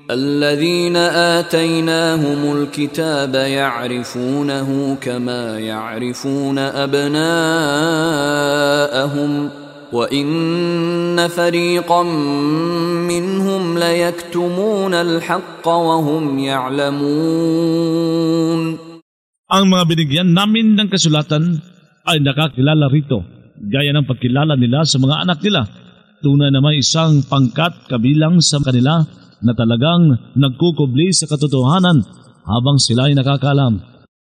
الذين آتيناهم الكتاب يعرفونه كما يعرفون أبناءهم وإن فريقا منهم ليكتمون الحق وهم يعلمون. Ang mga binigyan namin ng kasulatan ay nakakilala rito, gaya ng pagkilala nila sa mga anak nila. Tunay na may isang pangkat kabilang sa kanila na talagang nagkukubli sa katotohanan habang sila ay nakakaalam.